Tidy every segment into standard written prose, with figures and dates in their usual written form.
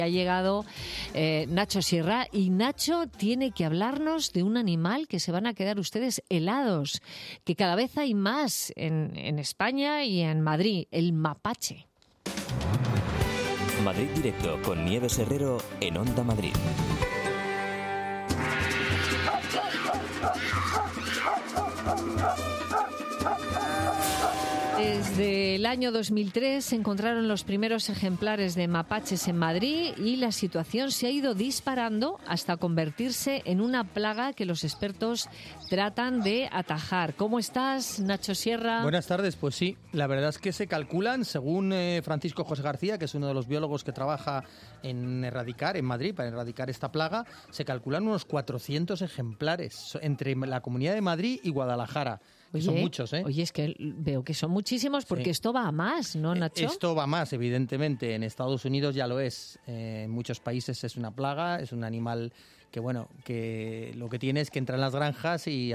Ha llegado Nacho Sierra y Nacho tiene que hablarnos de un animal que se van a quedar ustedes helados, que cada vez hay más en España y en Madrid, el mapache. Madrid Directo con Nieves Herrero en Onda Madrid. Desde el año 2003 se encontraron los primeros ejemplares de mapaches en Madrid y la situación se ha ido disparando hasta convertirse en una plaga que los expertos tratan de atajar. ¿Cómo estás, Nacho Sierra? Buenas tardes, pues sí, la verdad es que se calculan, según Francisco José García, que es uno de los biólogos que trabaja en Madrid, para erradicar esta plaga, se calculan unos 400 ejemplares entre la Comunidad de Madrid y Guadalajara. Oye, son muchos, ¿eh? Oye, es que veo que son muchísimos porque esto va a más, ¿no, Nacho? Esto va más, evidentemente. En Estados Unidos ya lo es. En muchos países es una plaga, es un animal que, bueno, que lo que tiene es que entra en las granjas y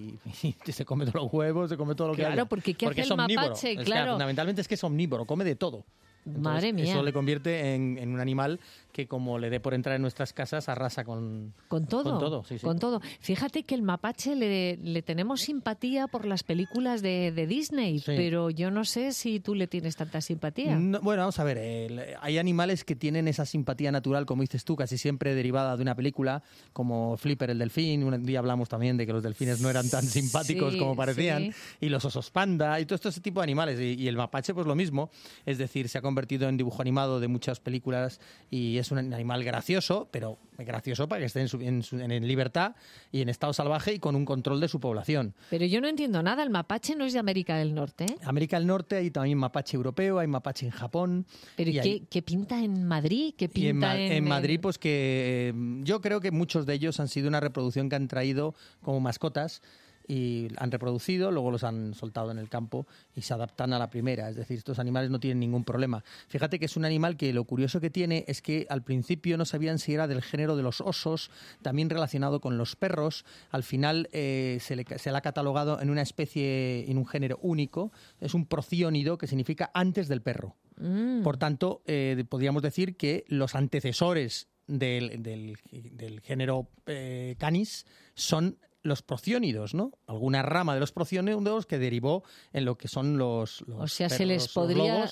se come todos los huevos, se come todo lo que haya. Claro, porque ¿qué hace el mapache? Claro. Fundamentalmente es que es omnívoro, come de todo. Entonces, madre mía. Eso le convierte en un animal que, como le dé por entrar en nuestras casas, arrasa con todo. Con todo, sí. Con todo. Fíjate que el mapache le tenemos simpatía por las películas de Disney, sí. Pero yo no sé si tú le tienes tanta simpatía. No, bueno, vamos a ver. Hay animales que tienen esa simpatía natural, como dices tú, casi siempre derivada de una película, como Flipper el delfín. Un día hablamos también de que los delfines no eran tan simpáticos como parecían. Sí. Y los osos panda y todo este tipo de animales. Y el mapache, pues lo mismo. Es decir, se ha convertido en dibujo animado de muchas películas y es un animal gracioso, pero gracioso para que esté en libertad y en estado salvaje y con un control de su población. Pero yo no entiendo nada, el mapache no es de América del Norte, ¿eh? América del Norte hay también mapache europeo, hay mapache en Japón. ¿Pero qué pinta en Madrid? ¿Qué pinta en Madrid? Pues que yo creo que muchos de ellos han sido una reproducción que han traído como mascotas y han reproducido, luego los han soltado en el campo y se adaptan a la primera. Es decir, estos animales no tienen ningún problema. Fíjate que es un animal que lo curioso que tiene es que al principio no sabían si era del género de los osos, también relacionado con los perros. Al final se le ha catalogado en una especie, en un género único. Es un prociónido, que significa antes del perro. Por tanto, podríamos decir que los antecesores del género Canis son los prociónidos, ¿no? Alguna rama de los prociónidos que derivó en lo que son los o sea, perros, se les podría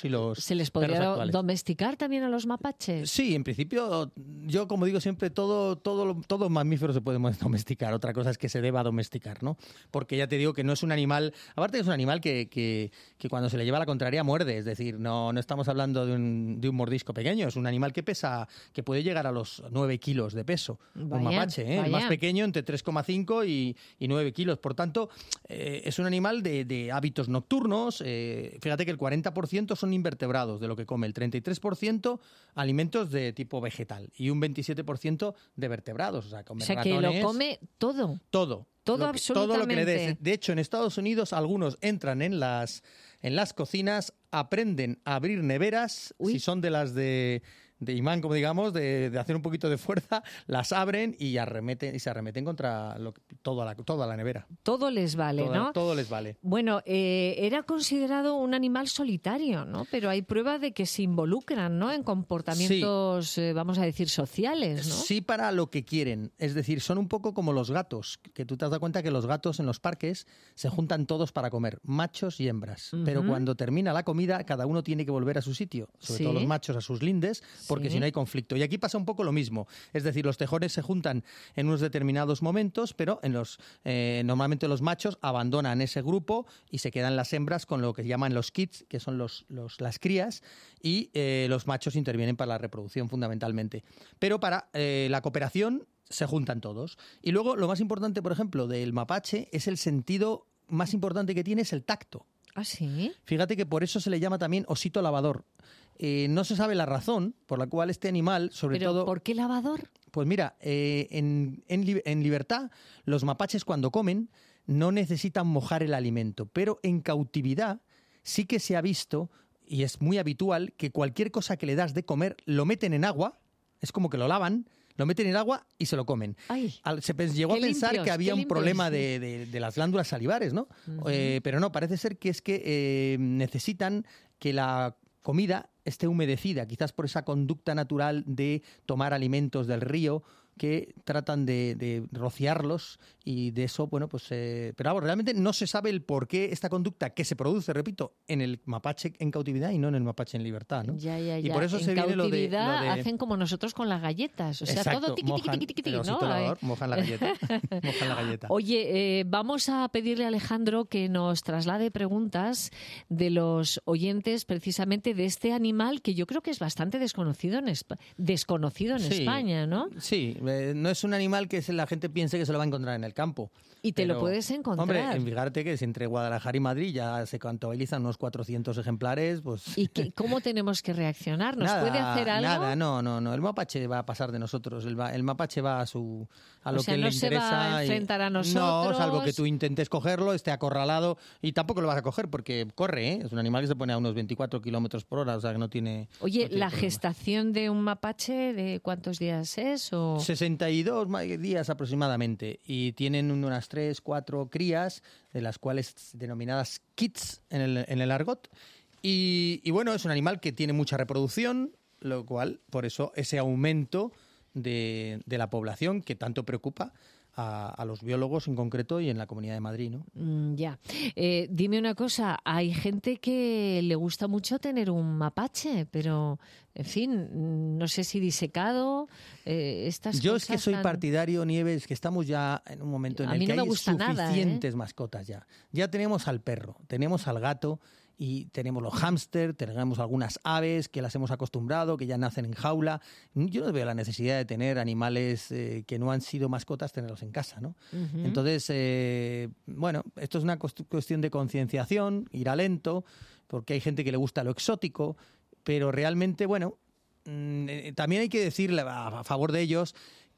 domesticar también a los mapaches. Sí, en principio, yo como digo siempre, todo mamífero se puede domesticar. Otra cosa es que se deba domesticar, ¿no? Porque ya te digo que no es un animal, aparte que es un animal que cuando se le lleva la contraria muerde, es decir, no estamos hablando de un mordisco pequeño, es un animal que que puede llegar a los 9 kilos de peso. Vaya, un mapache, ¿eh? El más pequeño entre 3,5 y 9 kilos. Por tanto, es un animal de hábitos nocturnos. Fíjate que el 40% son invertebrados de lo que come, el 33% alimentos de tipo vegetal y un 27% de vertebrados. O sea, ratones, que lo come todo. Todo. Absolutamente. Todo lo que le des. De hecho, en Estados Unidos algunos entran en las cocinas, aprenden a abrir neveras, si son de las de imán, como digamos, de hacer un poquito de fuerza, las abren y se arremeten contra toda la nevera. Todo les vale, ¿no? Todo les vale. Bueno, era considerado un animal solitario, ¿no? Pero hay prueba de que se involucran, ¿no? En comportamientos, sí. Vamos a decir, sociales, ¿no? Sí, para lo que quieren. Es decir, son un poco como los gatos, que tú te has dado cuenta que los gatos en los parques se juntan todos para comer, machos y hembras. Uh-huh. Pero cuando termina la comida, cada uno tiene que volver a su sitio, sobre todo los machos a sus lindes, porque si no hay conflicto. Y aquí pasa un poco lo mismo. Es decir, los tejones se juntan en unos determinados momentos, pero normalmente los machos abandonan ese grupo y se quedan las hembras con lo que llaman los kits, que son las crías, y los machos intervienen para la reproducción fundamentalmente. Pero para la cooperación se juntan todos. Y luego, lo más importante, por ejemplo, del mapache es el sentido más importante que tiene, es el tacto. ¿Ah, sí? Fíjate que por eso se le llama también osito lavador. No se sabe la razón por la cual este animal, sobre todo... ¿Pero por qué lavador? Pues mira, en libertad, los mapaches cuando comen no necesitan mojar el alimento, pero en cautividad sí que se ha visto, y es muy habitual, que cualquier cosa que le das de comer lo meten en agua, es como que lo lavan, lo meten en agua y se lo comen. Se llegó a pensar que había un problema de las glándulas salivares, ¿no? Uh-huh. Pero no, parece ser que es que necesitan que la comida esté humedecida, quizás por esa conducta natural de tomar alimentos del río, que tratan de rociarlos y de eso, bueno, pues... pero vamos, realmente no se sabe el por qué esta conducta que se produce, repito, en el mapache en cautividad y no en el mapache en libertad, ¿no? Ya. Y por eso en se viene cautividad lo de... hacen como nosotros con las galletas, o sea, Exacto, todo tiqui, tiqui, tiqui, tiqui, el osito ¿no? lavador, mojan la galleta. Mojan la galleta. Oye, vamos a pedirle a Alejandro que nos traslade preguntas de los oyentes precisamente de este animal que yo creo que es bastante desconocido en España, ¿no? Sí, no es un animal que la gente piense que se lo va a encontrar en el campo. Y te lo puedes encontrar. Hombre, fíjate que si entre Guadalajara y Madrid ya se contabilizan unos 400 ejemplares, pues... ¿Y cómo tenemos que reaccionar? ¿Nos puede hacer algo? Nada, no. El mapache va a pasar de nosotros. El mapache va a lo que le interesa. O sea, no se va a enfrentar a nosotros. No, salvo que tú intentes cogerlo, esté acorralado y tampoco lo vas a coger porque corre, ¿eh? Es un animal que se pone a unos 24 kilómetros por hora, o sea que no tiene... Oye, no tiene ¿la problema. gestación de un mapache de cuántos días es? 62 días aproximadamente y tienen unas 3, 4 crías, de las cuales denominadas kits en el argot. Y bueno, es un animal que tiene mucha reproducción, lo cual, por eso, ese aumento de la población que tanto preocupa a los biólogos en concreto y en la Comunidad de Madrid, ¿no? Ya. Dime una cosa, hay gente que le gusta mucho tener un mapache, pero, en fin, no sé si disecado, estas Yo cosas... es que soy partidario, Nieves, que estamos ya en un momento en el que hay suficientes mascotas ya. Ya tenemos al perro, tenemos al gato y tenemos los hámster, tenemos algunas aves que las hemos acostumbrado, que ya nacen en jaula. Yo no veo la necesidad de tener animales que no han sido mascotas, tenerlos en casa, ¿no? Uh-huh. Entonces, bueno, esto es una cuestión de concienciación, ir a lento, porque hay gente que le gusta lo exótico, pero realmente, bueno, también hay que decirle a favor de ellos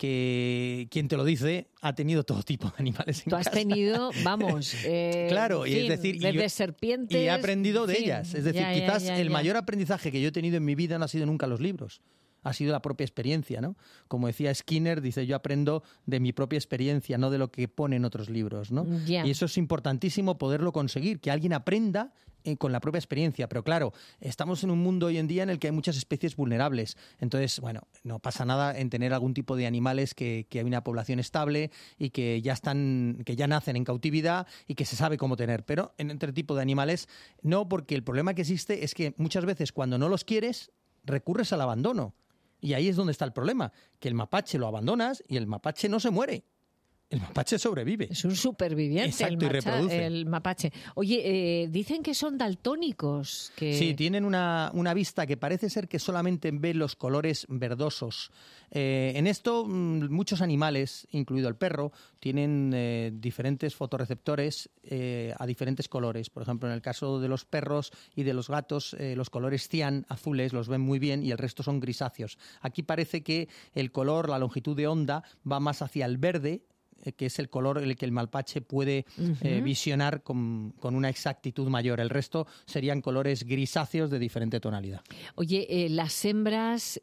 que quien te lo dice ha tenido todo tipo de animales en casa. Tú has tenido, vamos, claro, en y fin, es decir, desde serpientes... Y he aprendido de en fin, ellas. Es decir, quizás el mayor aprendizaje que yo he tenido en mi vida no ha sido nunca los libros. Ha sido la propia experiencia, ¿no? Como decía Skinner, dice, yo aprendo de mi propia experiencia, no de lo que pone en otros libros, ¿no? Yeah. Y eso es importantísimo poderlo conseguir, que alguien aprenda con la propia experiencia. Pero claro, estamos en un mundo hoy en día en el que hay muchas especies vulnerables. Entonces, bueno, no pasa nada en tener algún tipo de animales que hay una población estable y que ya nacen en cautividad y que se sabe cómo tener. Pero en otro tipo de animales no, porque el problema que existe es que muchas veces cuando no los quieres, recurres al abandono. Y ahí es donde está el problema, que el mapache lo abandonas y el mapache no se muere. El mapache sobrevive. Es un superviviente. Exacto, y reproduce. El mapache. Oye, dicen que son daltónicos. Sí, tienen una vista que parece ser que solamente ve los colores verdosos. En esto, muchos animales, incluido el perro, tienen diferentes fotorreceptores a diferentes colores. Por ejemplo, en el caso de los perros y de los gatos, los colores cian, azules, los ven muy bien y el resto son grisáceos. Aquí parece que el color, la longitud de onda, va más hacia el verde, que es el color en el que el mapache puede visionar con una exactitud mayor. El resto serían colores grisáceos de diferente tonalidad. Oye, las hembras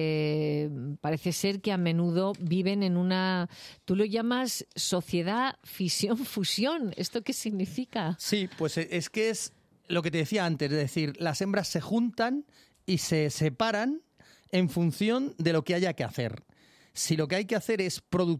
parece ser que a menudo viven en una... Tú lo llamas sociedad fisión-fusión. ¿Esto qué significa? Sí, pues es que es lo que te decía antes, es decir, las hembras se juntan y se separan en función de lo que haya que hacer. Si lo que hay que hacer es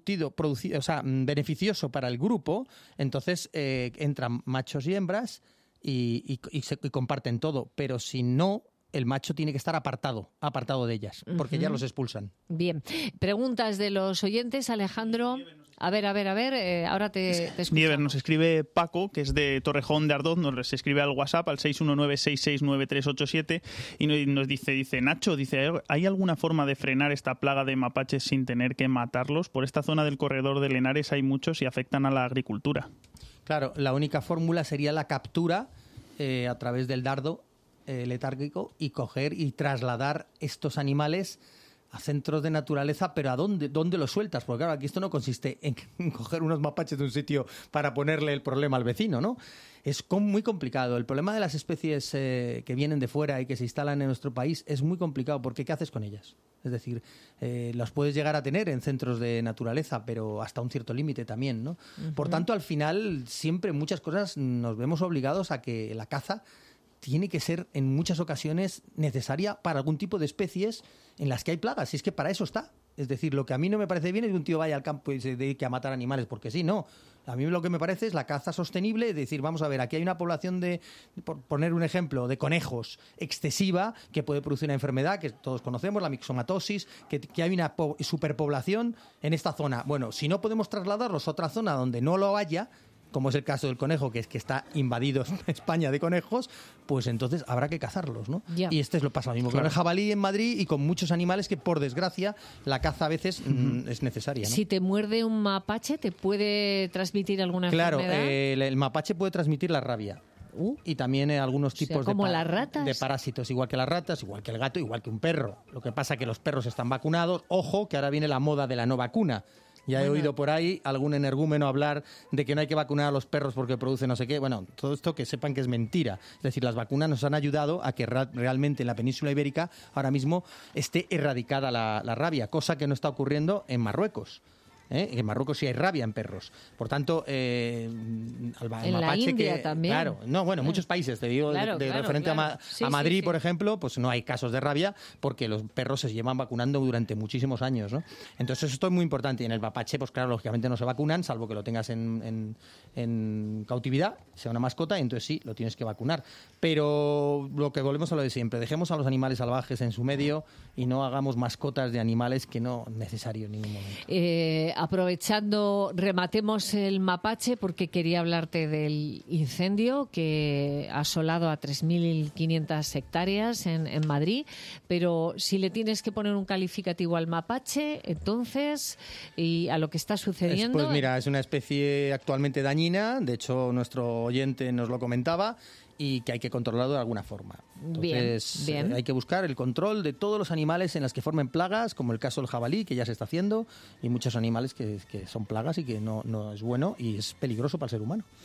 beneficioso para el grupo, entonces entran machos y hembras y comparten todo. Pero si no, el macho tiene que estar apartado de ellas, porque ya los expulsan. Bien. Preguntas de los oyentes, Alejandro. A ver, ahora te escuchamos. Nieves, nos escribe Paco, que es de Torrejón de Ardoz, nos escribe al WhatsApp al 619-669387 y nos dice, Nacho, ¿hay alguna forma de frenar esta plaga de mapaches sin tener que matarlos? Por esta zona del corredor de Lenares hay muchos y afectan a la agricultura. Claro, la única fórmula sería la captura a través del dardo letárgico y coger y trasladar estos animales a centros de naturaleza, pero ¿a dónde los sueltas? Porque claro, aquí esto no consiste en coger unos mapaches de un sitio para ponerle el problema al vecino, ¿no? Es muy complicado. El problema de las especies que vienen de fuera y que se instalan en nuestro país es muy complicado, porque ¿qué haces con ellas? Es decir, las puedes llegar a tener en centros de naturaleza, pero hasta un cierto límite también, ¿no? Por tanto, al final, siempre muchas cosas nos vemos obligados a que la caza tiene que ser en muchas ocasiones necesaria para algún tipo de especies en las que hay plagas. Y es que para eso está. Es decir, lo que a mí no me parece bien es que un tío vaya al campo y se dedique a matar animales, porque sí, no. A mí lo que me parece es la caza sostenible, es decir, vamos a ver, aquí hay una población por poner un ejemplo, de conejos excesiva que puede producir una enfermedad que todos conocemos, la mixomatosis, que hay una superpoblación en esta zona. Bueno, si no podemos trasladarlos a otra zona donde no lo haya, como es el caso del conejo, que es que está invadido España de conejos, pues entonces habrá que cazarlos, ¿no? Ya. Y lo pasa lo mismo con el jabalí en Madrid y con muchos animales que, por desgracia, la caza a veces es necesaria, ¿no? Si te muerde un mapache, ¿te puede transmitir alguna Claro, enfermedad? el mapache puede transmitir la rabia. Y también algunos tipos como las ratas. de parásitos, igual que las ratas, igual que el gato, igual que un perro. Lo que pasa es que los perros están vacunados. Ojo, que ahora viene la moda de la no vacuna. Ya he oído por ahí algún energúmeno hablar de que no hay que vacunar a los perros porque producen no sé qué. Bueno, todo esto que sepan que es mentira. Es decir, las vacunas nos han ayudado a que realmente en la península ibérica ahora mismo esté erradicada la rabia, cosa que no está ocurriendo en Marruecos. En Marruecos sí hay rabia en perros. Por tanto, el en mapache la India que, también. Claro, no, bueno, muchos países, te digo, referente a Madrid, por ejemplo, pues no hay casos de rabia porque los perros se llevan vacunando durante muchísimos años, ¿no? Entonces esto es muy importante. Y en el mapache, pues claro, lógicamente no se vacunan, salvo que lo tengas en cautividad, sea una mascota, y entonces sí, lo tienes que vacunar. Pero lo que volvemos a lo de siempre, dejemos a los animales salvajes en su medio y no hagamos mascotas de animales que no es necesario en ningún momento. Aprovechando, rematemos el mapache porque quería hablarte del incendio que ha asolado a 3.500 hectáreas en Madrid, pero si le tienes que poner un calificativo al mapache, entonces, y a lo que está sucediendo... Pues mira, es una especie actualmente dañina, de hecho nuestro oyente nos lo comentaba, y que hay que controlarlo de alguna forma. Entonces, bien. Hay que buscar el control de todos los animales en los que formen plagas, como el caso del jabalí, que ya se está haciendo, y muchos animales que son plagas y que no es bueno y es peligroso para el ser humano.